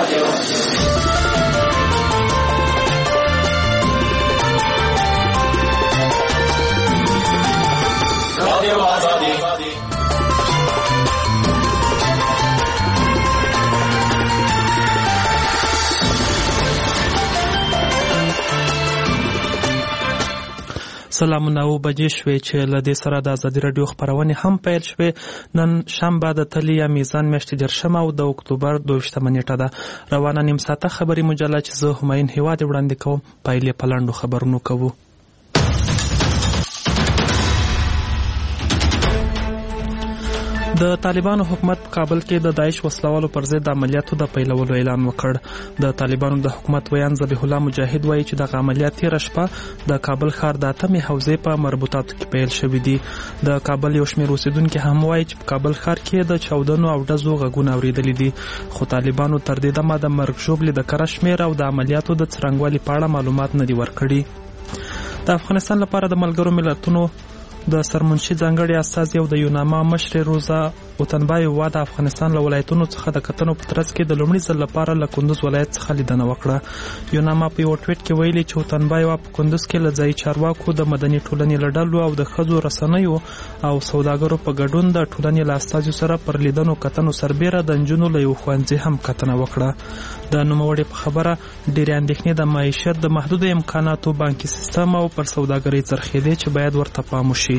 سلامونه او بجې شوې چې له دې سره د ازادي راډیو خپرونې هم پیل شوې. نن شنبه د تلې یا میزان میاشتې 10 او د اکتوبر 22 نیټه ده. روانه نیم ساعته خبري مجله چې زه همایون هیواد وړاندې کوم. پایلې په لاندو خبرونو کوو. د طالبانو حکومت په کابل کې د داعش وسلوالو پر ضد د عملیاتو د پیلولو اعلان وکړ. د طالبانو د حکومت ویان ذبیح الله مجاهد وایي چې د عملیات تېره شپه د کابل ښار د اتمې حوزې په مربوطاتو کې پیل شوي دي. د کابل یو شمېر اوسیدونکي هم وایي چې په کابل ښار کې د چاودنو او ډزو غږونه اورېدلي دي، خو طالبانو تر دې دمه د مرګ ژوبلې د کره شمېر او د عملیاتو د څرنګوالي په اړه معلومات نه دي ورکړي. د افغانستان لپاره د ملګرو ملتونو د سرمنشي ځانګړي استازي او د یوناما مشر روزا وطنبای وا د افغانستان له ولایتونو څخه د کتنو په ترڅ کې د لومړي ځل لپاره له کندوز ولایت څخه لیدنه وکړه. یوناما په یو ټویټ کې ویلي چې وطنبای وا په کندوز کې له ځایي چارواکو د مدني ټولنې له ډلو او د ښځو رسنیو او سوداګرو په ګډون د ټولنې له استازیو سره پر لیدنو کتنو سربیره د نجونو له یو ښوونځي هم کتنه وکړه. د نوموړي په خبره ډېرې اندېښنې د معیشت د محدودو امکاناتو، بانکي سیستم او پر سوداګرۍ څرخېدې چې باید ورته پام وشي.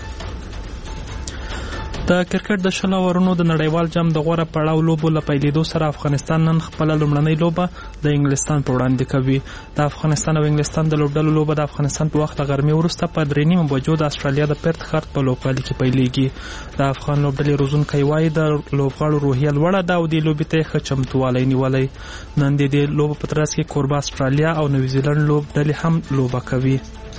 د کرکټ د 20 اورونو د نړیوال جام د غوره پړاو لوبو له پیلېدو سره افغانستان نن خپله لومړنۍ لوبه د انګلستان په وړاندې کوي. د افغانستان او انګلستان د لوبډلو لوبه د افغانستان په وخت د غرمې وروسته په 3:30 بجو د استرالیا د پرت ښار په لوبغالي کې پیلېږي. د افغان لوبډلې روزونکی وایي د لوبغاړو روحیه لوړه ده او دې لوبې ته یې ښه چمتووالی نیولی. نن د دې لوبو په ترڅ کې کوربه استرالیا او نیوزیلند لوبډلې هم لوبه کوي.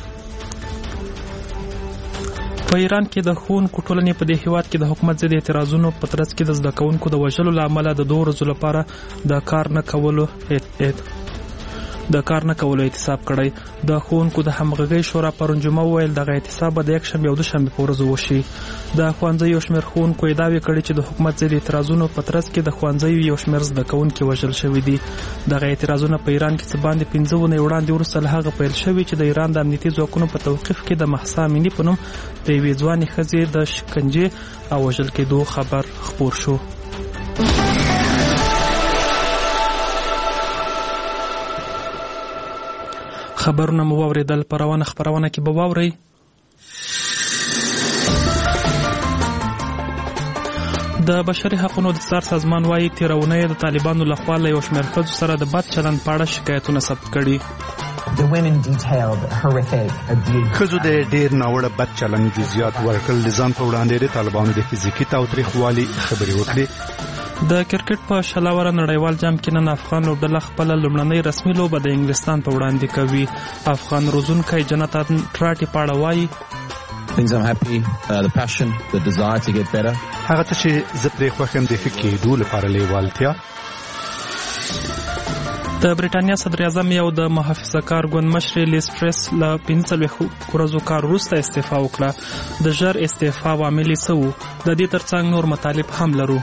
په ایران کې د ښوونکو ټولنې په دې هیواد کې د حکومت ضد اعتراضونو په ترڅ کې د زده کوونکو د وژلو له امله د 2 ورځو لپاره د کار نه کولو احتساب کړی. د ښوونکو د همغږۍ شورا پرون جمعه وویل دغه احتساب به د یکشنبې او دوشنبې په ورځو وشي. د ښوونځیو یو شمېر ښوونکو ادعاوې کړي چې د حکومت ضد اعتراضونو په ترڅ کې د ښوونځیو یو شمېر زده کوونکي وژل شوي دي. دغه اعتراضونه په ایران کې څه باندې 15 اونۍ وړاندې وروسته له هغه پیل شوي چې د ایران د امنیتي ځواکونو په توقیف کې د مهسا امینی په نوم د یوې ځوانې ښځې د شکنجې او وژل کېدو خبر خپور شو. خبرونه مو واورېدل. په روانه خپرونه کې به واورئ د بشري حقوقو د څار سازمان وایي تېره اونۍ د طالبانو لخوا له یو شمېر ښځو سره د بد چلند په اړه شکایتونه ثبت کړي. ښځو د ډېر ناوړه بد چلند جزئیات ورکړل. د ځان په وړاندې د طالبانو د فزیکي تاوتریخوالي خبرې وکړي. د کرکټ په 20 اوره نړیوال جام کې نن افغان لوبډله خپله لومړنۍ رسمي لوبه د انګلستان په وړاندې کوي. افغان روزونکی جنتان ټراټي په اړه وایي هغه څه چې زه پرې خوښ یم د ښه کېدو لپاره لیوالتیا. د برېټانیا صدر اعظم یو د محافظه کار ګوند مشر لیز ټرس له 45 ورځو کار وروسته استعفا وکړه. د ژر استعفا عوامل یې څه وو؟ د دې ترڅنګ نور مطالب هم لرو.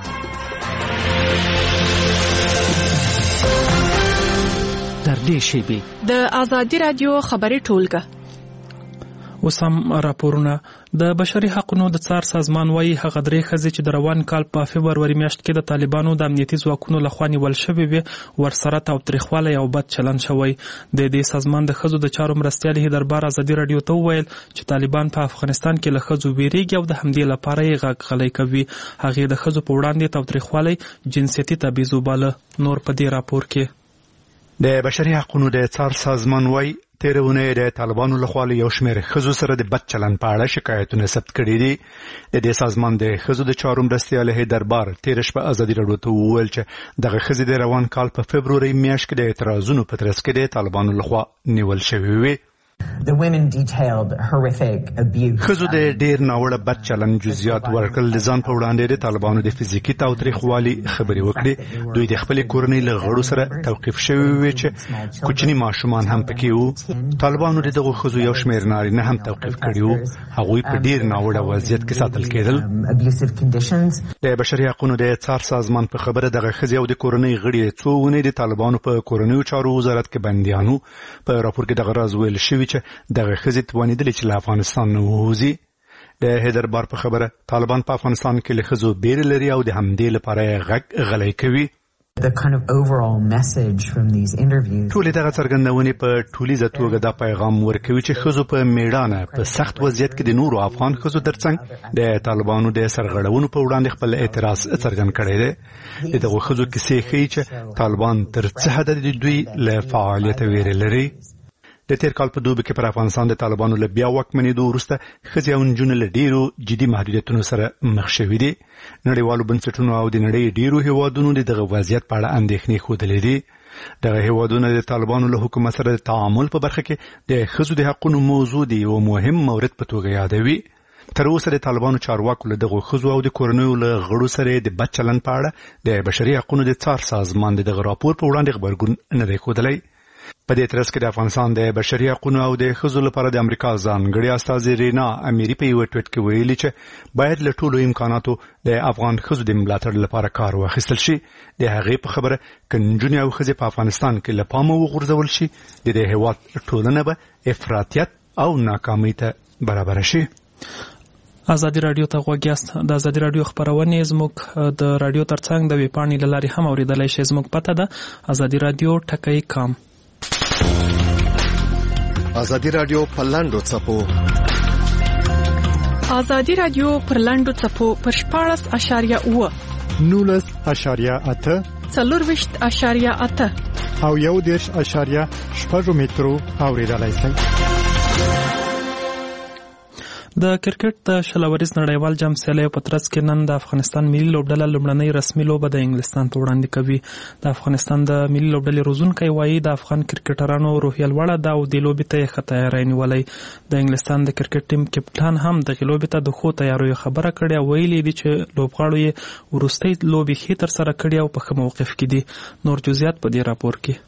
د ازادي راډیو خبري ټولګه. اوس هم راپورونه. د بشري حقوقو د څار سازمان وایي هغه 3 ښځې چې د روان کال په فبروري میاشت کې د طالبانو د امنیتي ځواکونو لخوا نیول شوې وې ورسره تاوتریخوالی او بد چلند شوی. د دې سازمان د ښځو د چارو مرستیال هیدربار ازادي راډیو ته وویل چې طالبان په افغانستان کې له ښځو ویریږي او د همدې لپاره یې غږ غلی کوي. هغې د ښځو په وړاندې تاوتریخوالی جنسیتي تبعیض وباله. نور په دې راپور کې د بشري حقوقو د څار سازمان وایي تېره اونۍ د طالبانو لخوا له یو شمېر ښځو سره د بد چلند په اړه شکایتونه ثبت کړي دي. د دې سازمان د ښځو د چارو مرستیال هیدربار تېره شپه ازادي راډیو ته وویل چې دغه ښځې د روان کال په فبروري میاشت کې د اعتراضونو په ترڅ کې د طالبانو لخوا نیول شوې وې. خزو د ډیر ناوړه بد چلن جزئیات ورکړل د ځان په وړاندې د طالبانو د فزیکی تاوتریخوالي خبري وکړي. دوی د خپل کورنۍ له غړو سره توقيف شوی وي چې کوچني ماشومان هم پکې وو. طالبانو دغه خزو یو شمېر نارینه هم توقيف کړي وو. هغوی په ډیر ناوړه وضعیت کې ساتل کېدل. د بشري حقوقو د څار سازمان په خبره دغه خزي او د کورنۍ غړي څو ونې د طالبانو په کورنۍ چارو وزارت کې بنديانو. په راپور کې دغه راز ویل شوی چې دغه خزي توانیدل چې له افغانستان نه ووځي. د هیدربار په خبره طالبان په افغانستان کې له خزو بیر لري او د همدې لپاره غږ غلۍ کوي. ټول دغه څرګندونې په ټولیزه توګه دا پیغام ورکوي چې خزو په میړانه په سخت وضعیت کې د نورو افغان خزو ترڅنګ د طالبانو د سرغړونو په وړاندې خپل اعتراض څرګند کړی دی. دغه خزو کیسې ښیي چې طالبان تر څه حده د دوی له فعالیت ویره لري. د تیر کال په دوبي کې پر افغانستان د طالبانو له بیا واکمنېدو وروسته ښځې او نجونې له ډېرو جدي محدودیتونو سره مخ شوي دي. نړیوالو بنسټونو او د نړۍ ډېرو هیوادونو د دغه وضعیت په اړه اندېښنې ښودلې دي. دغه هیوادونه د طالبانو له حکومت سره د تعامل په برخه کې د ښځو د حقونو موضوع دی او مهم مورد په توګه یادوي. تر اوسه د طالبانو چارواکو له دغه ښځو او د کورنیو له غړو سره د بد چلن په اړه د بشري حقوقو د څار سازمان دغه راپور په وړاندې خبرګون نه دی ښودلی. په دې ترڅ کې د افغانستان د بشري حقوقو او د ښځو لپاره د امریکا ځانګړي استازي رینا اميري په یو ټویټ کې ویلي چې باید له ټولو امکاناتو د افغان ښځو د ملاتړ لپاره کار واخیستل شي. د هغې په خبره کنجونې او ښځې په افغانستان کې له پامه وغورځول شي د دې هیواد ټولنه به افراطیت او ناکامۍ ته برابر شي. ازادي رادیو ته غوږ یاست. د ازادي رادیو خبرونه زموږ د رادیو ترڅنګ د ویبپاڼې له لارې هم اوریدلای شئ. زموږ پته ده ازادي رادیو ټکی.com. ازادي رادیو په لاندو څپو ازادي رادیو پر لاندو څپو پر 14.8 19.8 24.8 او 1.8 مترو اوریدلای شئ. د کرکټ د شلوريز نړیوال جام سیالیو په ترڅ کې نن د افغانستان ملي لوبډله لومړنۍ رسمي لوبه د انګلستان په وړاندې کوي. د افغانستان د ملي لوبډلې روزونکی وایي د افغان کرکټرانو روحیه لوړه ده او د لوبې ته یې ښه تیاری نیولی. د انګلستان د کرکټ ټیم کپټان هم د لوبې ته د ښو تیاریو خبره کړې او ویلي دي چې لوبغاړو یې وروستۍ لوبې ښې ترسره کړې او په ښه موقف کې دي. نور جزئیات په دې راپور کې.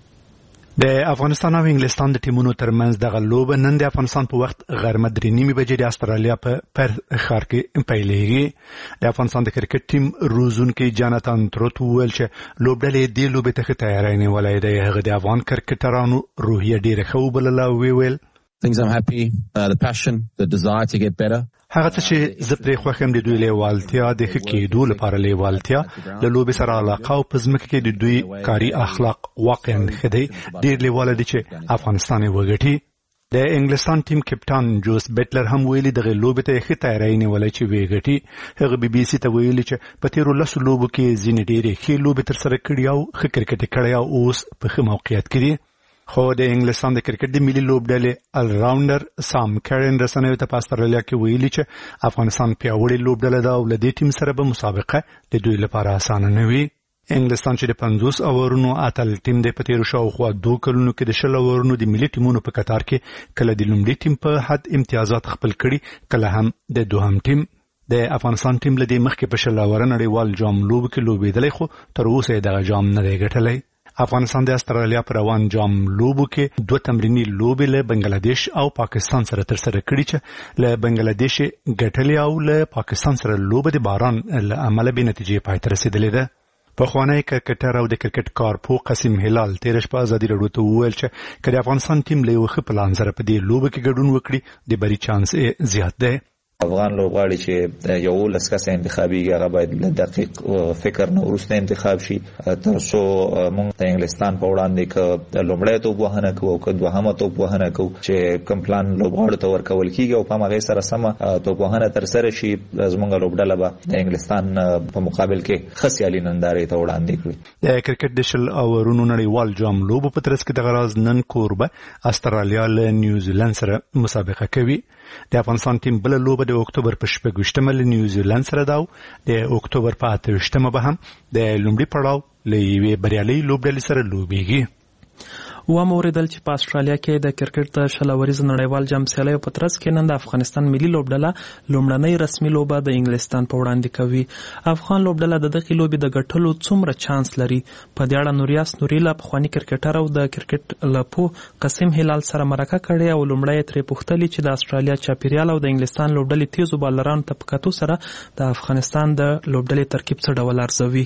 د افغانستان او انګلستان د ټیمونو ترمنځ دغه لوبه نن د افغانستان په وخت غرمه 3:30 بجې د استرالیا په پرث ښار کې پیلېږي. د افغانستان د کرکټ ټیم روزونکي جاناتان تروت ویل چې لوبډلې د لوبې ته تیاری نیولای دی. هغه د افغان کرکټرانو روحیه ډېره ښه وبلله او ویل things I'm happy, the passion, the desire to get better. هغه څه چې زه پرې خوښ یم د دوی لیوالتیا د ښه کېدو لپاره لیوالتیا له لوبې سره علاقه او په ځمکه کې د دوی کاري اخلاق واقعا ښه دی. ډېر لیواله دي چې افغانستان یې وګټي. د انګلستان ټیم کپټان جوس بیټلر هم ویلي دغه لوبې ته ښه تیاری نیولی چې وګټي. هغه BBC ته ویلي چې په تیرو 10 لوبو کې ځینې ډېرې ښې لوبې ترسره کړي او ښه کرکټ کړی او اوس په ښه موقعیت کې دي. خو د انګلستان د کرکټ د ملي لوبډلې الراونډر سام کیرن رسنیو ته په استرالیا کې ویلي چې افغانستان پیاوړې لوبډله ده او له دې ټیم سره به مسابقه د دوی لپاره اسانه نه وي. انګلستان چې د 50 اورونو اتل ټیم د په تیرو شاوخوا 2 کلونو کې د 10 اورونو د ملي ټیمونو په قطار کې کله د لومړي ټیم په حد امتیازات خپل کړي کله هم د دوهم ټیم. د افغانستان ټیم له دې مخکې په 10 اور نړیوال جام لوب کې لوبېدلی خو تر اوسه دغه جام نه دی ګټلی. افغانستان د استرالیا پر روان جام لوبو کې 2 تمرینی لوبې له بنگلاديش او پاکستان سره ترسره کړي چې له بنگلاديش ګټلې او له پاکستان سره لوبه د باران له امله به نتیجې پای ته رسیدلې ده. په خوانی کرکټر او د کرکټ کارپو قاسم هلال تیر شپه ازادي رادیو ته وویل چې کله افغانستان ټیم له یو ښه پلان سره په دې لوبه کې ګډون وکړي د بری چانس زیات دی. افغان لوبغاړي چې یو لسکه انتخابي هغه باید له دقیق فکر نه وروسته انتخاب شي تر څو موږ د انګلستان په وړاندې کې لومړی توپ وهنه کوو او که دوهمه توپ وهنه کوو چې کوم پلان لوبغاړو ته ورکول کیږي او په هغه سره سمه توپ وهنه تر سره شي زموږ لوبډله به د انګلستان په مقابل کې ښه سیالي نندارې ته وړاندې کړي. د کرکټ د 10 اورونو نړیوال جام لوبو په ترڅ کې د غراز نن کوربه استرالیا له نیوزیلند سره مسابقه کوي. د افغانستان ټیم بل لوبه د اکتوبر په 28 له نیوزیلند سره دا د اکتوبر په 28 به هم د لومړي پړاو له یوې بریالۍ لوبډلې سره لوبېږي. واوریدل چې په استرالیا کې د کرکټ د شلوريز نړیوال جام سیالیو په ترڅ کې نن د افغانستان ملي لوبډله لومړنۍ رسمي لوبه د انګلستان په وړاندې کوي. افغان لوبډله د دغې لوبې د ګټلو څومره چانس لري؟ په دې اړه نوریاس نوریلا پخوانی کرکټر او د کرکټ لپو قاسم هلال سره مرکه کړې او لومړی ترې پوښتلې چې د استرالیا چاپیریال او د انګلستان لوبډلې تیزو بالرانو ته په کتو سره د افغانستان د لوبډلې ترکیب څه ډول ارزوي.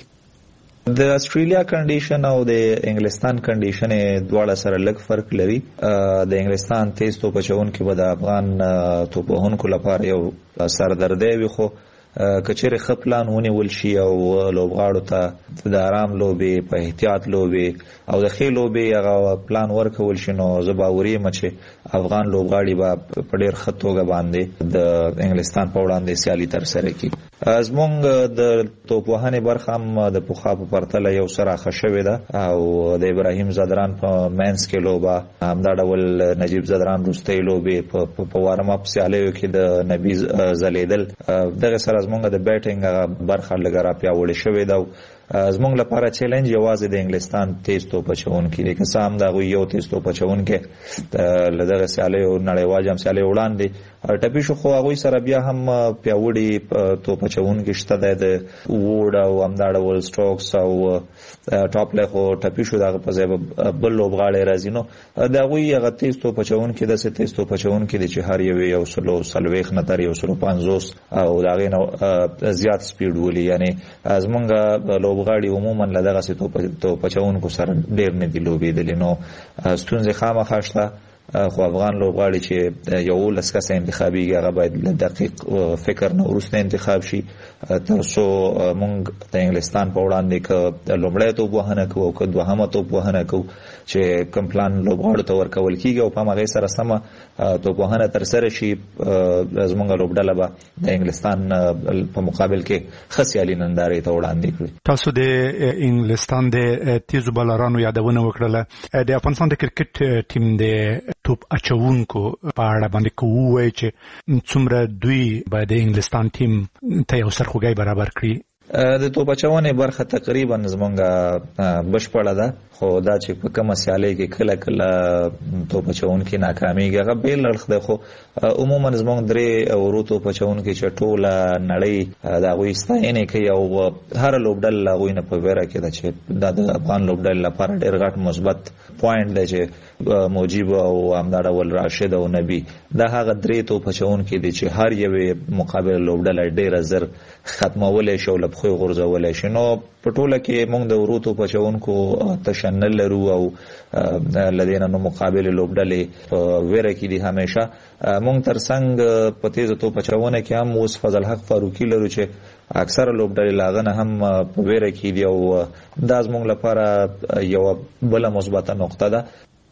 د استرالیا کنډیشن او د انګلستان کنډیشن دواړه سره لږ فرق لري. د انګلستان تیز توپ اچونکي به د افغان توپوهونکو لپاره یو سردردی وي، خو کچېرې ښه پلان ونیول شي او لوبغاړو ته د آرام لوبې په احتیاط لوبې او د ښې لوبې هغه پلان ورکول شي، نو زه باوري یم چې افغان لوبغاړي به په ډېر ښه توګه باندې د انګلستان په وړاندې سیالي ترسره کړي. زموږ د توپوهنې برخه هم د پخوا په پرتله یو څه راښه شوې ده او د ابراهیم زدران په مینس کې لوبه، همدا ډول نجیب زدران وروستۍ لوبې په وارم اپ سیالیو کې د نبی ځلیدل، دغه سره زمونږ د بیټینګ برخه لږه را پیاوړې شوې ده. زمونږ لپاره چیلنج یوازې د انګلستان تیز توپ اچونکي دی، که څه هم د هغوی یو تیز توپ اچونکی له دغه سیالیو نړیوال جام سیالیو وړاندې ټپي شو، خو هغوی سره بیا هم پیاوړي توپ اچونکي شته دی، د ووډ او همدا ډول سټوکس او ټاپلی خو ټپي شو، د هغه په ځای به بل لوبغاړی راځي. نو د هغوی هغه تیز توپ اچونکي داسې تیز توپ اچونکي دی چې هر یو 140 نه تر 150 او د هغې نه زیات سپیډ ولي. یعنې زمونږ لوبغاړي عموما له دغسې توپ اچونکو سره ډېر نه دي لوبېدلي، نو ستونزې خامخا شته. خو افغان لوبغاړي چې 11 کسه انتخابیږي هغه باید له دقیق فکر نه وروسته انتخاب شي تر څو موږ د انګلستان په وړاندې که لومړی توپ وهنه کوو او که دوهمه توپ وهنه کوو چې کوم پلان لوبغاړو ته ورکول کېږي او په همغې سره سمه توپ وهنه ترسره شي، زموږ لوبډله به د انګلستان په مقابل کې ښه سیالي نندارې ته وړاندې کړي. تاسو د انګلستان د تیزو بالرانو یادونه وکړله، د افغانستان د کرکټ ټیم د توپ اچونکو په اړه باندې کوو وایي چې څومره دوی به د انګلستان ټیم ته یو سرخوږی برابر کړي. د توپ اچونې برخه تقریبا زمونږ بشپړه ده، خو دا چې په کومه سیالۍ کې کله کله توپ اچونکي ناکامیږي هغه بېل اړخ دی، خو عموما زمونږ 3 ورو توپ اچونکي چې ټوله نړۍ د هغوی ستاینې کوي او هره لوبډله هغوی نه په ویره کې ده چې دا د افغان لوبډلې لپاره ډېر غټ مثبت پوینټ دی چې موجیب او همدا ډول راشد او نبی دا هغه 3 توپ اچونکي دي چې هر یوې مقابل لوبډله ډېره زر ختمولی شي او له پښو یې غورځولی شي. نو په ټوله کې موږ د ورو توپ اچونکو تشه نه لرو او له دې نه نو مقابل لوبډلې په ویره کې دي همیشه. موږ تر څنګ په تیزه توپ اچونه کې هم اوس فضل حق فاروقي لرو چې اکثره لوبډلې له هغه نه هم په ویره کې دي او دا زموږ لپاره یوه بله مثبته نقطه ده.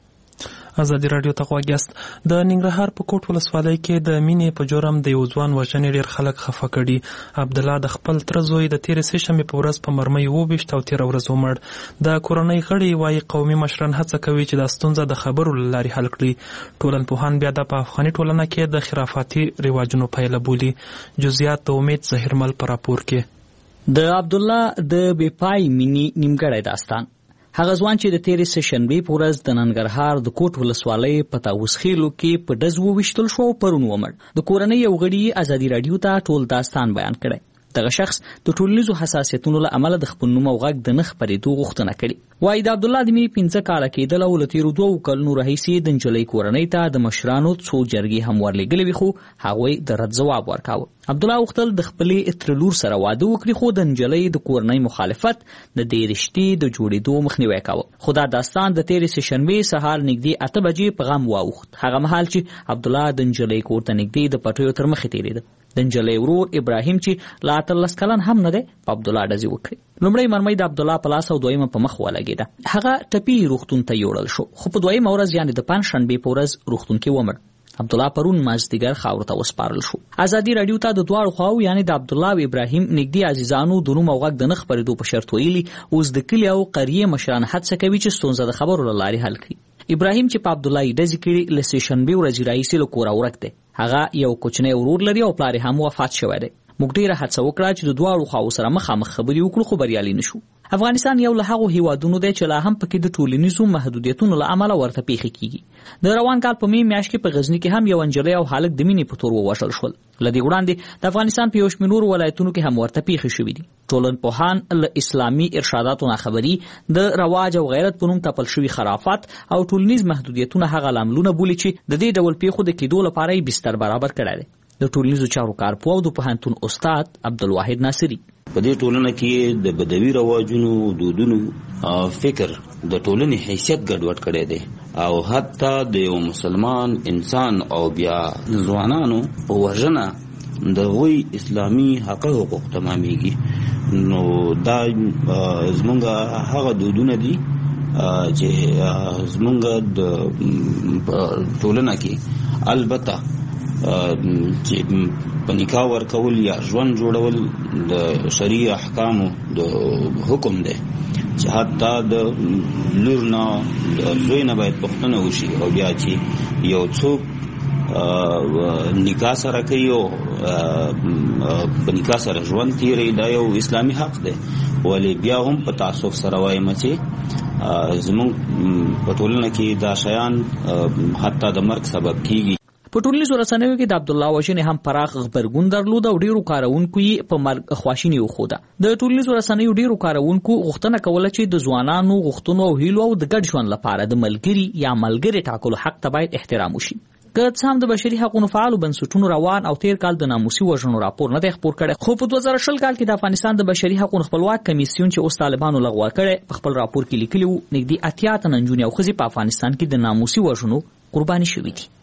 ازادي رادیو ته غوږ یاست. د ننګرهار په کوټ ولسوالۍ کې د مینې په جرم د یو ځوان وژنې ډېر خلک خفه کړي. عبدالله د خپل تره زوی د تېرې سهشنبې په ورځ په مرمۍ وویشت او تېره ورځ ومړ. د کورنۍ غړي وایي قومي مشران هڅه کوي چې دا ستونزه د خبرو له لارې حل کړي. ټولنپوهان بیا د په افغاني ټولنه کې د خرافاتي رواجونو پایله بولي. جزئیات د امید ظهیرمل په راپور کې. د عبدالله د بېپای مینې نیمګړی داستان. هغه ځوان چې د تېرې سهشنبې په ورځ د ننګرهار د کوټ ولسوالۍ په طاووس خیلو کې په ډز وویشتل شو او پرون ومړ. د کورنۍ یو غړي ازادي راډیو ته ټول داستان بیان کړی. دغه شخص د ټولنیزو حساسیتونو له امله د خپل نوم او غږ د نه خپرېدو غوښتنه کړې. وایي د عبدالله د مینې 15 کاله کېدل او له تېرو 2 کلونو راهیسې د نجلۍ کورنۍ ته د مشرانو څو جرګې هم ورلېږلې وي، خو هغوی د رد ځواب ورکاوه. عبدالله غوښتل د خپلې تر لور سره واده وکړي، خو د نجلۍ د کورنۍ مخالفت د دې رشتې د جوړېدو مخنیوی کاوه. خو دا داستان د تېرې سهشنبې سهار نږدې 8 بجې په غم واوښت، هغه مهال چې عبدالله د نجلۍ کور ته نږدې د پټیو تر مخې تېرېده. د نجلۍ ورور ابراهیم چې لا 18 کلن هم نه دی په عبدالله ډزې وکړې. لومړی مرمۍ د عبدالله په لاس او دویمه په مخ ولګېده. هغه ټپي روغتون ته یوړل شو، خو په دویمه ورځ یعنې د پنجشنبې په ورځ روغتون کې ومړ. عبدالله پرون مازدیګر خاورو ته وسپارل شو. ازادي راډیو ته د دواړو خواو یعنې د عبدالله او ابراهیم نږدې عزیزانو د نوم او غږ د نه خپرېدو په شرط ویلي اوس د کلي او قریې مشران هڅه کوي چې ستونزه د خبرو له لارې حل کړي. ابراهیم چې په عبدالله یې ډزې کړي له سهشنبې ورځې راهیسې له کوره ورک دی. هغه یو کوچنی ورور لري او پلار یې هم وفات شوی دی. موږ ډېره هڅه وکړه چې د دواړو خواو سره مخامخ خبرې وکړو، خو بریالي نشو. افغانستان یو له هغو هیوادونو دی چې لا هم پکې د ټولنیزو محدودیتونو له امله ورته پیښې کیږي. د روان کال په می میاشت کې په غزنی کې هم یو انجلۍ او هلک د مینې په تور ووژل شول. لدې وړاندې د افغانستان په یو شمېر نورو ولایتونو کې هم ورته پیښې شوې دي. ټولنپوهان له اسلامي ارشاداتو ناخبري، د رواج او غیرت په نوم تپل شوي خرافات او ټولنیز محدودیتونه هغه لاملونه بولي چې د دې ډول پیښو د کېدو لپاره یې بستر برابر کړی دی. د ټولنیزو چارو کارپوه او د پوهنتون استاد عبدالواحد ناصري: په دې ټولنه کې د بدوي رواجونو، دودونو، فکر د ټولنې حیثیت ګډوډ کړی دی او حتی د یو مسلمان انسان او بیا ځوانانو په وژنه د غوی اسلامي حقوق تمامېږي. نو دا زمونږ هغه دودونه دي چې زمونږ د ټولنه کې البته چې په نکاح ورکول یا ژوند جوړول د شرعي احکامو د حکم دی چې حتی د لور نه د زوی نه باید پوښتنه وشي او بیا چې یو څوک نکاح سره کوي او په نکاح سره ژوند تیری دا یو اسلامي حق دی. ولی بیا هم په تعصب سره وایم چې زمونږ په ټولنه کې دا شیان حتی د مرګ سبب کیږي. په ټولنیزو رسنیو کې د عبدالله وژنې هم پراخ غبرګون درلود او ډیرو کارونکو یې په مرګ خواشیني وښوده. د ټولنیزو رسنیو ډیرو کارونکو غوښتنه کوله چې د ځوانانو غوښتنو او هیلو او د ګډ ژوند لپاره د ملګري یا ملګري ټاکلو حق ته باید احترام وشي. که څه هم د بشري حقوقو فعالو بنسټونو روان او تیر کال د ناموسي وژنو راپور نه دی خپور کړی، خو په 2020 کال کې د افغانستان د بشري حقوقو خپلواک کمیسیون چې اوس طالبانو لغوه کړی په خپل راپور کې لیکلي وو نږدې 80 تنه نجونې او ښځې په افغانستان کې د ناموسي وژنو قرباني شوي دي.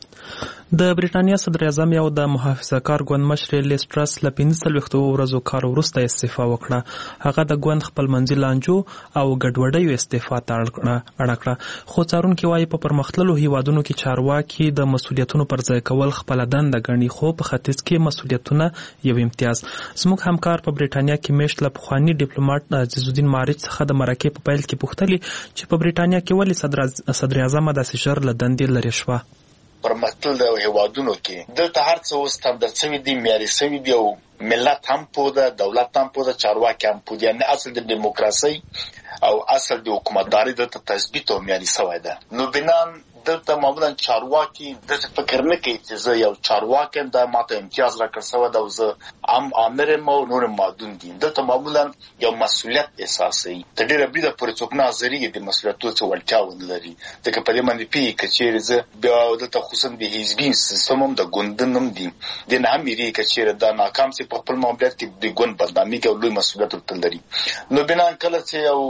د بریټانیا صدر اعظم یو د محافظه کار ګوند مشر لیز ټرس له 45 ورځو کار وروسته استعفا وکړه. هغه د ګوند خپل منځي لانجو او ګډوډیو استعفا ته اړ کړه. خو څارونکي وایي په پرمختللو هیوادونو کې چارواکي د مسؤلیتونو پر ځای کول خپل دنده ګڼي، خو په ختیځ کې مسؤلیتونه یو امتیاز. زموږ همکار په بریټانیا کې میشت له پخوانی ډیپلوماټ عزیز الدین مارج څخه د مرکې په پیل کې پوښتلي چې په بریټانیا کې ولې صدر اعظم داسې ژر له دندې لرې شوه. پرمختللو هیوادونو کې دلته هر څه اوس ستاندرد شوي دي، معیاري شوي دي او ملت هم پوه ده، دولت هم پوه ده، چارواکي هم پوه دي. یعنې اصل د دیموکراسۍ او اصل د حکومتدارۍ دلته تثبیت او معیاري شوی ده. نو بنان دلته معمولا چارواکي داسې فکر نه کوي چې زه یو چارواکی یم، دا ماته امتیاز راکړل شوی ده او زه عام امر یم او نور معدون دي. دلته معمولا یو مسؤلیت احساسوي. تر ډېره بریده پورې څوک نه حاضرېږي د مسؤلیتونو څه وړتیا ونه لري، ځکه په دې باندې پوهېږي که چېرې زه بیا دلته خصوصا د حزبي سیستم هم د ګوندن هم دي، دې نه هم وېرېږي که چېرې دا ناکام سي په خپل معاملات کې د ګوند بدنامېږي او لوی مسؤلیت ورته لري. نو بنان کله چې یو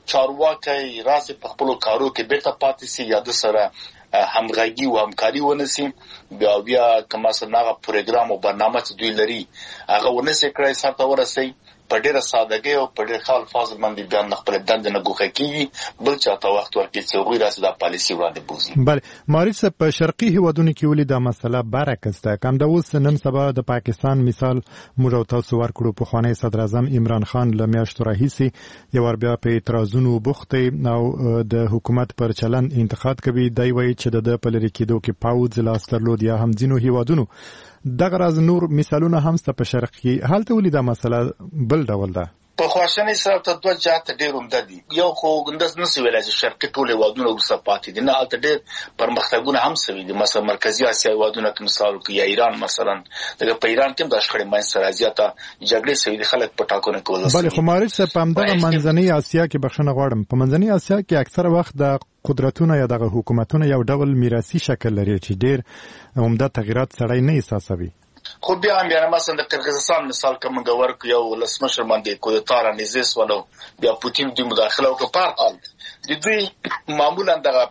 چارواکی راسي په خپلو کارو کې بیرته پاتې سي یا د سره همغږي او همکاري ونسي، بیا که مثلا هغه پروګرام او برنامه چې دوی لري هغه ونسي کړی سر ته ورسوي، په ډېره سادګۍ او په ډېر ښه الفاظو باندې بیا خپل دندې نه ګوښه کېږي، بل چاته وخت ورکړي چې هغوی راسي دا پالیسي وړاندې بوځي. بله مارج صاحب، په شرقي هیوادونو کې ولې دا مسله برعکس ده؟ که همدا اوس نن سبا د پاکستان مثال موږ او تاسو ورکړو، پخوانی صدر اعظم عمران خان له میاشتو راهیسې یو ور بیا په اعتراضونو بوخت او د حکومت پر چلند انتقاد کوي. دی وایي چې د په لرې کېدو کې پاوځ لاس درلود یا هم ځینو هیوادونو دغه راز نور مثالونه هم سته په شرق کې. هلته ولې دا مسله بل ډول ده؟ په خواشنۍ سره ته دوه جهته ډېر عمده دي. یو خو همداسې نشي ویلی چې شرقي ټول هېوادونه وروسته پاتې دي، نه، هلته ډېر پرمختګونه هم شوي دي. مثلا مرکزي اسیا هېوادونه کې مثال وکړو یا ایران مثلا، لکه په ایران کې هم دا شخړې منځته راځي، حتی جګړې شوي دي، خلک په ټاکنو کې وځي. بلې خو مارج صاحب، په همدغه منځنۍ اسیا کې بخښنه غواړم، په منځنۍ اسیا کې اکثره وخت د قدرتونه یا دغه حکومتونه یو ډول میراثي شکل لري چې ډېر عمده تغییرات سړی نه احساسوي. خو بیا هم یعنې مثلا د قرغیزستان مثال که موږ ورکړو، یو ولسمشر باندې کودتا رانیزې سول او بیا پوتین دوی مداخله وکړه. په هر حال د دوی معمولا دغه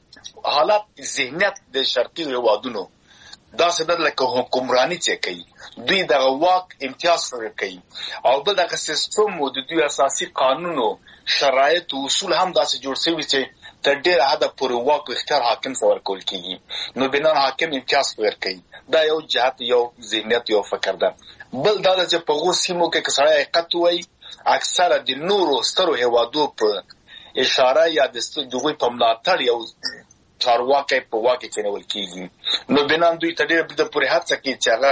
حالت ذهنیت د شرقي هېوادونو داسې ده لکه حکمراني چې کوي، دوی دغه واک امتیاز سره کوي او بل دغه سیستم و د دوی اساسي قانونو شرایط و اصول هم داسې جوړ شوي چې تر ډېره حده پورې واک و اختیار حاکم ته ورکول کېږي. نو بنان حاکم امتیاز ورکوي. دا یو جهت، یو ذهنیت، یو فکر ده. بل دا ده چې په هغو سیمو کې که سړی حقیقت ووایي، اکثره د نورو سترو هېوادو په اشاره یا د هغوی په ملاتړ یو چارواکی په واک کې کېنول کېږي. نو بنان دوی ته ډېره بده پورې هڅه کوي چې هغه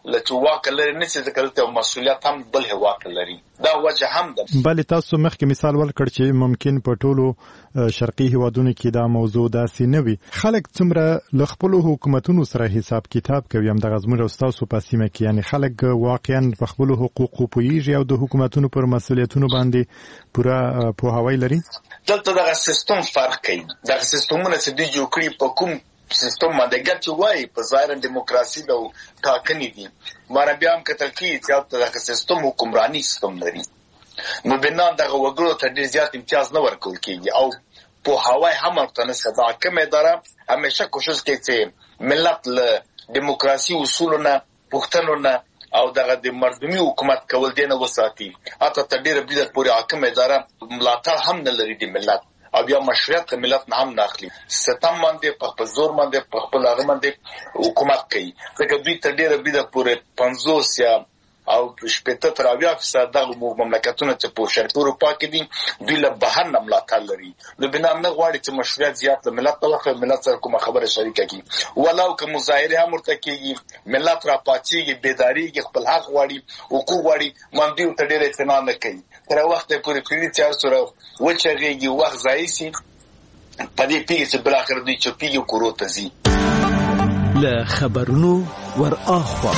لته واک لري نه چې ذکرته مسولیت هم بل هواک لري دا وجه هم ده. بل تاسو مخکې مثال ورکړ چې ممکن په ټولو شرقي هیوادونو کې دا موضوع داسې نه وي. خلک څومره له خپل حکومتونو سره حساب کتاب کوي هم د غزمر او تاسو په سیمه کې، یعنی خلک واقعا په خپل حقوقو پوهیږي او د حکومتونو پر مسولیتونو باندې پوره پوهاوی لري. دلته دغه سیستم فرق کوي. دغه سیستمونه چې دوی جوړ کړي په کوم سیستم باندې ګټه وایي په ظاهر دیموکراسي د ټاکنې دي، مګر بیا هم کتل کیږي چې دغه سیستم حکمرانی سیستم لري. نو بنا دغه وګړو ته ډیر زیات امتیاز نه ورکول کیږي او په هواي هم ورته نه سبا کومه اداره همیشه کوشش کوي چې ملت له دیموکراسي اصولونه پښتنونه او دغه د مردمي حکومت کول دینه وساتي. اته تر ډیره بده پورې حاکم اداره ملاتړ هم نه لري د ملت او بیا مشروعیت ملت نه هم ناخلي. ستم باندې په زور باندې په خپل هغه باندې حکومت کوي. ځکه دوی تر ډیره بده پورې 50 یا او 70% دغه مملکتونه چې په شرقي اروپا کې دي دوی له بهر نه ملاتړ لري. نو بنا نه غواړي چې مشروعیت زیات له ملت طرفه ملت سره کومه خبره شریکه کی ولو که مظاهره هم ورته کیږي ملت را پاتېږي بیداریږي خپل حق غواړي حقوق غواړي باندې ته ډېر اعتنا نه کوي. تر وخت پورې پیری چې سره وچغيږي وخت ځای سي په دې پیږي چې بل اخر دوی چپیږي کورو ته زی له خبرونو ور اخوا.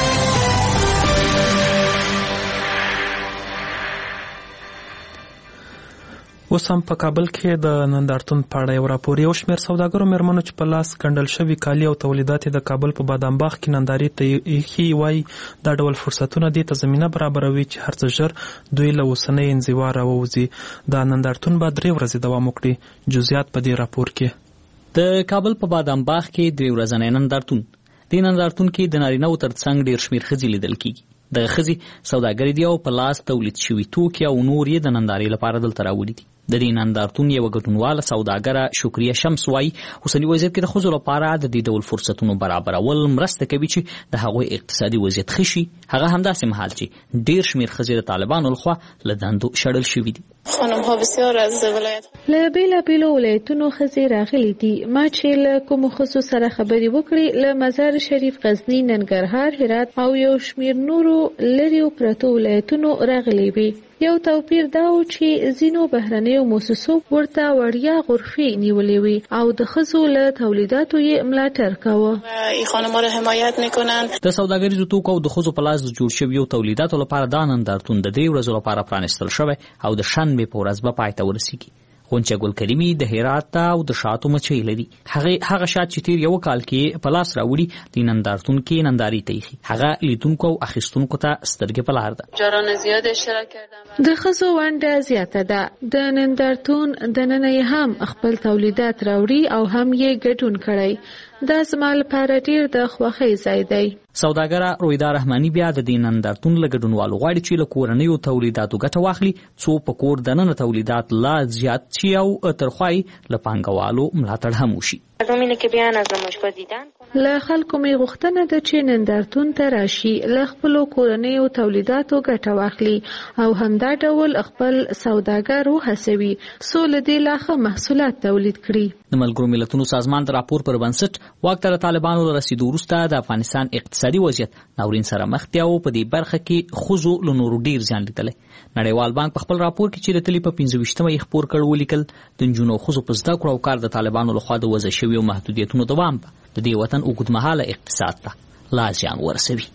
اوس هم په کابل کې د نندارتون په اړه یو راپور یو شمېر سوداګرو مېرمنو چې په لاس ګنډل شوي کالي او تولیدات د کابل په بادام باغ کې نندارې ته ایښي وایي دا ډول فرصتونه دې ته زمینه برابروي چې هر څه ژر دوی له اوسنۍ انزوا راووځي. دا نندارتون به 3 ورځې دوام وکړي. جزئیات په دې راپور کې. د کابل په بادام باغ کې 3 ورځې نندارتون. د نندارتون کې د نارینه‌و ترڅنګ ډېر شمېر ښځې لیدل کېږي. د ښځې سوداګري دي او په لاس تولید شوي توکي او نور یې د نندارې لپاره دلته راوړي دي. د دې نندارتون یو ګډونواله سوداګره شکریه شمس وايي اوسنی وضعیت کې د ښځو لپاره د دې ډول فرصتونو برابرول مرسته کوي چې د هغوی اقتصادي وضعیت ښه شي. هغه همداسې مهال چې ډېر شمېر ښځې د طالبانو لخوا له دندو شړل شوي دي. خانم‌ها بسیار از ولایت له بیلابیلو ولایتونو ښځې راغلي دي. ما چې له کومو ښځو سره خبرې وکړې له مزار شریف، غزني، ننګرهار، هرات او یو شمېر نورو لرې پرتو ولایتونو راغلي وي. یو توپیر دا و چې ځینو بهرنیو مؤسسو ورته وړیا غرفې نیولې وي او د ښځو له تولیداتو یې ملاتړ کاوه. این خانم‌ها را حمایت میکنن. د سوداګریزو توکو او د ښځو په لاس جوړ شویو تولیداتو لپاره دا نندارتون د 3 ورځو لپاره پرانیستل شوی او د شنبې په ورځ به پای ته ورسیږي. غونچه ګل کریمي د هرات او د شاتو مچۍ لري. هغه شات چې تیر یو کال کې په لاس راوړي د نندارتون کې ننداري ته ایښي. هغه لیدونکو او اخیستونکو ته سترګې په لار ده. جاران زیات اشتراک کردم. د ښځو ونډه زیاته ده. د نندارتون دننه هم خپل تولیدات راوړي او هم یې ګډون کړی. دا زما لپاره ډیر د خوښۍ ځای دی. سوداګره رویدا رحماني بیا د دې نندارتون له ګډونوالو غواړي چې له کورنیو تولیداتو ګټه واخلي څو په کور دننه تولیدات لا زیات شي او ترخوای له پانګوالو ملاتړ هم وشي. اینه که بیان از نمایشگاه دیدن له خلکو می غوښتنه ده چې نندارتون ته راشي، له خپل کورنیو تولیداتو ګټه واخلي او همدا ډول خپل سوداګر وهڅوي څو له دې لاخه محصولات تولید کړي. د ملګرو ملتونو سازمان د راپور پر بنسټ واک ته طالبانو له رسیدو وروسته د افغانستان اقتصادي وضعیت ناورین سره مخ دی او په دې برخه کې ښځو له نورو ډیر زیان لیدلی. نړیوال بانک په خپل راپور کې چې د تلې په 25مه یې خپور کړ ولیکل د نجونو ښځو په زده کړو او کار د طالبانو لخوا د وضع شویو محدودیتونو دوام د دې وطن اوږدمهاله اقتصاد ته لا زیان ورسوي.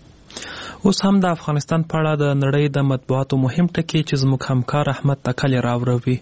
اوس هم د افغانستان په اړه د نړۍ د مطبوعاتو مهم ټکی چې زموږ همکار احمد تکل راوړوي.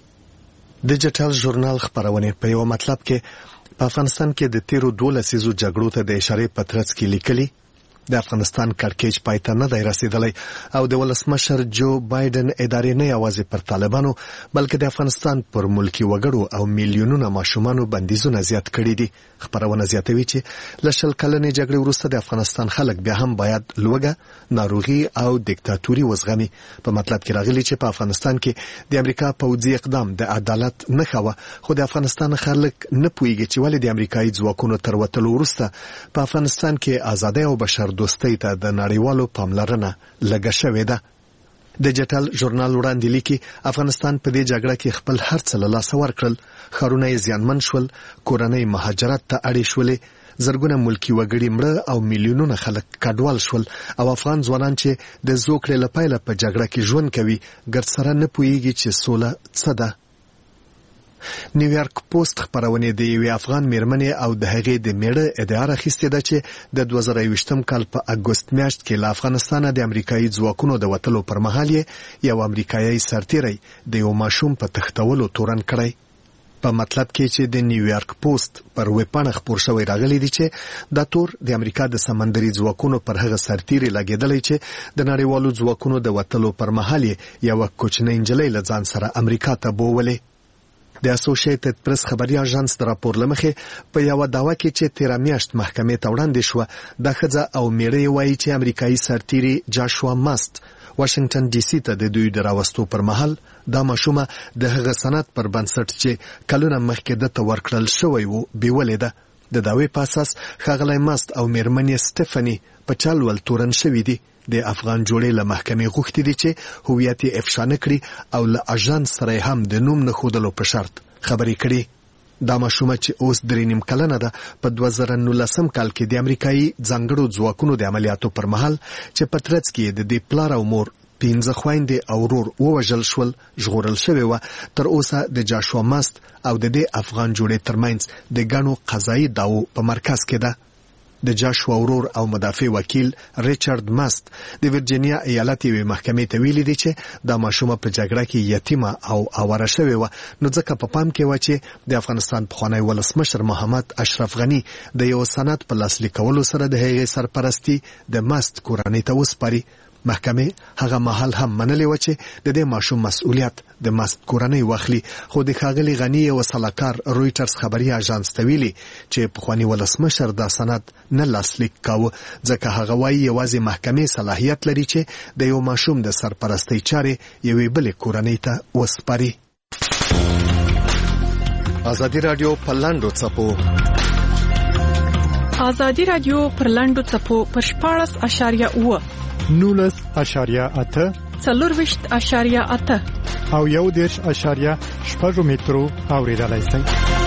ډیجیټل ژورنال خبرونه په یو مطلب کې په افغانستان کې د تیرو 12 لسیزو جګړو ته د اشاره په ترڅ کې لیکلي د افغانستان کړکېچ پای ته نه دی رسیدلی او د ولسمشر جو بایدن ادارې نه یوازې پر طالبانو بلکې د افغانستان پر ملکی وګړو او میلیونونو ماشومانو بندیزونه زیات کړي دي. خبرونه زیاتوي چې له 20 کلنې جګړې وروسته د افغانستان خلک بیا هم باید لوږه، ناروغي او دیکتاتوري وزغمي. په مطلب کې راغلي چې په افغانستان کې د امریکا پوځي اقدام د عدالت نه خو خو د افغانستان خلک نه پوهیږي چې ولې د امریکایي ځواکونو تر وتلو وروسته په افغانستان کې ازادي او بشر دوستۍ ته د نړیوالو پاملرنه لږه شوې ده. ډیجیټل ژورنال وړاندې لیکي افغانستان په دې جګړه کې خپل هر څه له لاسه ورکړل، ښارونه یې زیانمن شول، کورنۍ مهاجرت ته اړې شولې، زرګونه ملکی وګړي مړه او میلیونونه خلک کډوال شول او افغان ځوانان چې د زوکړې لپاره په جګړه کې ژوند کوي ګرد سره نه پوهیږي چې سوله څه ده. نیویارک پوسټ خبرونه د یوې افغان میرمنې او د هغې د میړه ادعا راخیستې ده چې د 2020 کال په اګوست میاشت کې له افغانستانه د امریکایي ځواکونو د وتلو پر مهال یو امریکایي سرتیری د یو ماشوم په تښتولو تورن کړی. په مطلب کې چې د نیویارک پوسټ پر ویبپاڼه خپور شوی راغلی دی چې دا تور د امریکا د سمندري ځواکونو پر هغه سرتیری لګیدلی چې د نړیوالو ځواکونو د وتلو پر مهال یو کوچنی نجلۍ له ځان سره امریکا ته بوولې. د اسوسییټډ پریس خبري اژانس د راپور لمخې په یو داوا کې چې 13 میاشت محکمې ته وړاندې شو د ښځه او میړه وایي چې امریکایي سرتیری جاشوا ماست واشنگټن ډي سي ته د دوی دراوستو پر مهال دا ماشومه د هغه سند پر بنسټ چې کلونه مخکې د تور کړل شوی وو بیولې ده. د داوی په اساس ښاغلی ماست او میرمنې سټيفني په چل ول تورن شوې دي. د افغان جوړې له محکمې غوښتي دي چې هویت یې افشا نه کړي او له اژانس سره هم د نوم نه ښودلو په شرط خبرې کړي. دا ماشومه چې اوس 3 کلنه ده په 2019 کال کې د امریکایي ځانګړو ځواکونو د عملیاتو پر مهال چې په ترڅ کې د دې پلار او مور 15 خويندې او ورور ووژل شول ژغورل شوی و. تر اوسه د جاشوا ماست او د دې افغان جوړې ترمنځ د غنو قضایي داو په مرکز کې ده. د جاشوا ورور او مدافع وکیل ریچارډ ماست د ورجینیا ایالت یوې محکمې ته ویلي دی چې دا ماشومه په جګړه کې یتیمه او اواره شوې و، نو ځکه په پام کې و چې د افغانستان پخوانی ولسمشر محمد اشرف غنی د یو سند په لاسلیک کولو سره د هغې سرپرستی د ماست کورنۍ ته وسپاري. محکمه هغه مهال هم منلې و چې د دې ماشوم مسؤلیت د ماست کورنۍ واخلي، خو د ښاغلي غنی او سلاکار رويټرز خبري اژانس ته ویلي چې پخوانی ولسمشر دا سند نه لاسلیک کاوه ځکه هغه وايي یوازې محکمه صلاحیت لري چې د یو ماشوم د سرپرستی چارې یوې بلې کورنۍ ته وسپاري. ازادي رادیو په لاندو څپو ازادي رادیو پر لاندو څپو پر 14.8 19.8 40.8 او 1.6 مترو اوریدلای شئ.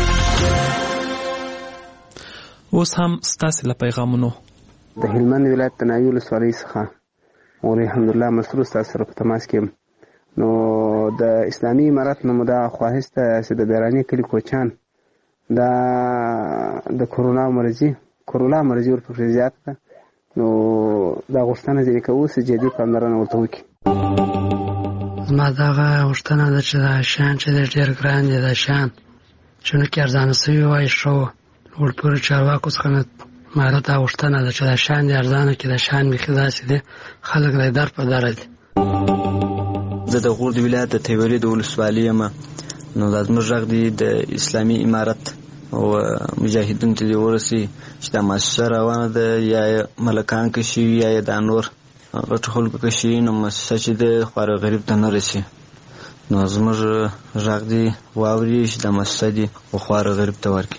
اوس هم ستاسو له پیغامونو د هلمند ولایت تنایي ولسوالۍ څخه او الحمدلله مسرور تاسو سره په تماس کې. نو د اسلامي امارت نو دا خواهسته چې د بیرانی کلی کوچان دا د کورونا مرضی ورپسې زیات ده، نو دا غوښتنه چې کوو چې جدي پاملرنه ورته وکړي. ما دا غوښتنه ده چې دا شان چې ډېر ګران دي، دا شان چې نو کې ارزانه سوي وای شو ورپورې چارواکو څخه ما دا غوښتنه ده چې دا شان دي ارزانه کې دا شان میخي داسې دي خلک له در په در دي. زه د غور د ولایت د تیوري د ولسوالۍ یم، نو دا زموږ غږ دی د اسلامي امارت او مجاهدین ته ورسي چې دا مؤسسه روانه ده یا ملکان کې شي یا د انور غټ خلکو کې شي، نو مؤسسه چې د خوار غریب ته نه رسي، نو زموږ غږ دی واوري چې دا مؤسسه دی او خوار غریب ته ورکړي.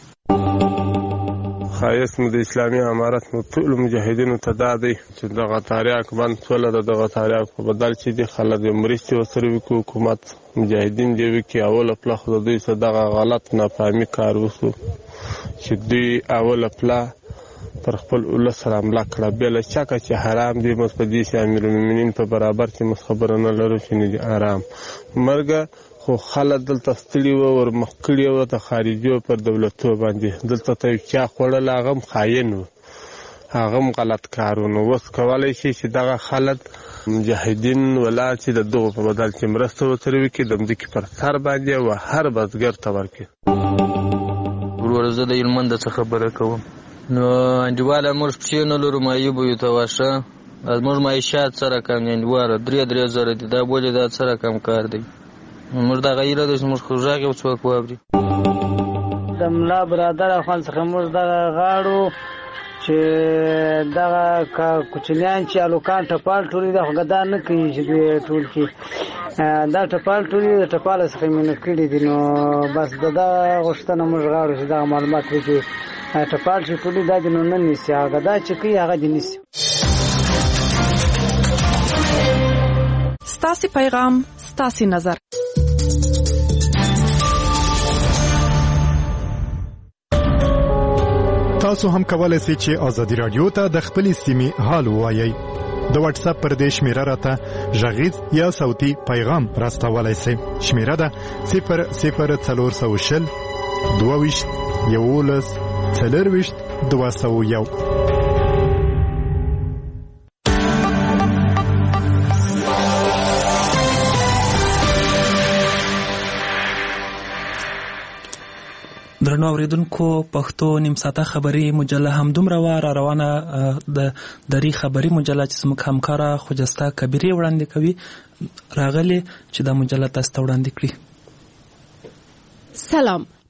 خایست مو د اسلامي امارت مو ټول مجاهدینو ته دا دی چې دغه تاریخ بند ټول دغه تاریخ په بدل چې دی خلک مرستې وسره وکړي، حکومت مجاهدین دی وکړي. اوله پله خو دوی څه دغه غلط نافهمي کار وسو چې دوی اوله پله پر خپل ولس سره حمله کړه، بله شکه چې حرام دی. موږ په دې چې امیرالمؤمنین په برابر کې موږ خبره نه لرو چې نه دي حرام مرګه، خو خلک دلته ستړي وو ورمخ کړي وو د خارجیو پر دولتو باندې. دلته ته چا خوړل هغه هم خاین وو، هغه هم غلط کار و. نو اوس کولی شي چې دغه خلک مجاهدین ولا چې د دغو په بدل کې مرسته ورسره وکړي د مځکې پر سر باندې و هر بزګر ته ورکړي. وروره زه د هلمند څخه خبره کوم. نو انډیواله موږ پښې نه لرو، معیوبو یو ته واشه زموږ معیشت سره کم دی، انډیواله 3 زره دی، دا بولې دا سره کم کار دی. موږ دا غیره ده چې موږ خو غږ یو څوک واوري. د ملا برادر افغان څخه موږ دغه غاړو چې دغه کوچنیان چې الوکان ټپال ټولې د غدا نه کوي چې دوی ټول کې دا ټپال ټولې د ټپال څخه مینه کړي دي. نو بس دا غوښتنه موږ غواړو چې دا معلومات وکړي ټپال چې ټولې دا د نو نه نیسي، هغه دا چې کوي هغه دې نیسي. ستاسو پیغام ستاسو نظر. تاسو هم کولای شئ چې ازادي رادیو ته د خپلې سیمې حال ووایئ. د واتس اپ پر دې شمیره راته غږیز یا صوتي پیغام راستولای شئ. شمیره ده 00420 22 11 40 201. درنو اوریدونکو پښتو نیم ساعته خبري مجله هم دومره را روانه د دری خبري مجله چې زموږ همکاره خوجسته کبیره وړاندې کوي راغلي چې دا مجله تاسو ته وړاندې کړي. سلام،